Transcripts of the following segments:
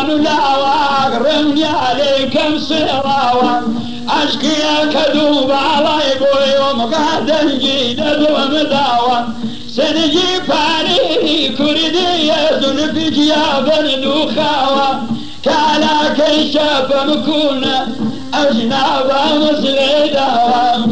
زمان لا واقرمني عليكم سراوة أشكي كذوب على يوم قاعد نجيد ومداوة سنجي فاري كردية في جياب الدخاوة كالا كيشاف مكون أجناب مسلداوة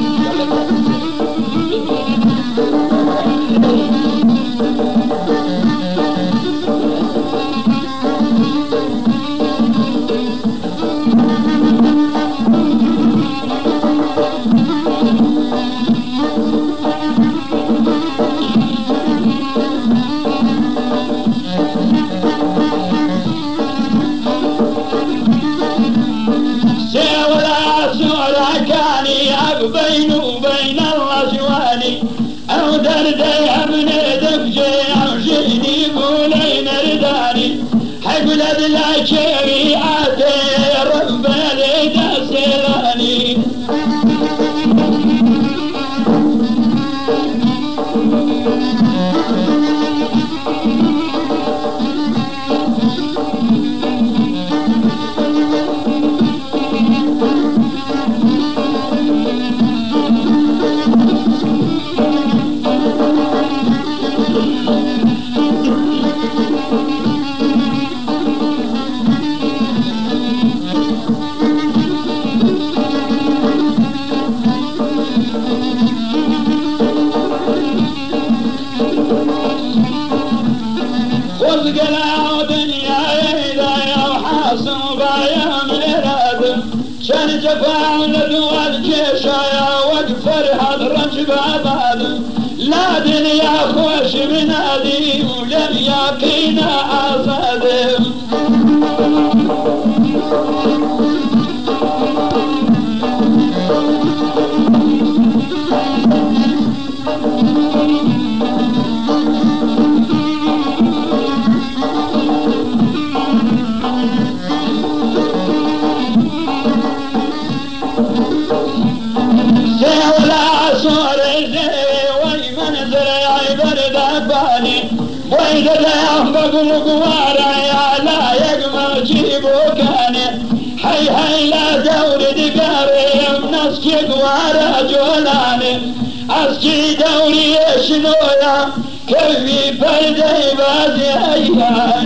بين وبين الرجواني أو دردي من دفجي أو جيني بولين رداني حقل لا شريعتي رب لي تسلاني قلعوا دنيا إذا يوحاسن بايا ميراد شان جفا لدول جيشايا وقفر هاد رجب عباد لا دنيا خوش بنادي ولن يقينا أصاد وإذا لا بقول قوارا يا لا يقمر جيبو كان حي حي لا دور دقاري نسكي قوارا جولاني أسكي دوري شنويا كيفي فردي بازي أيها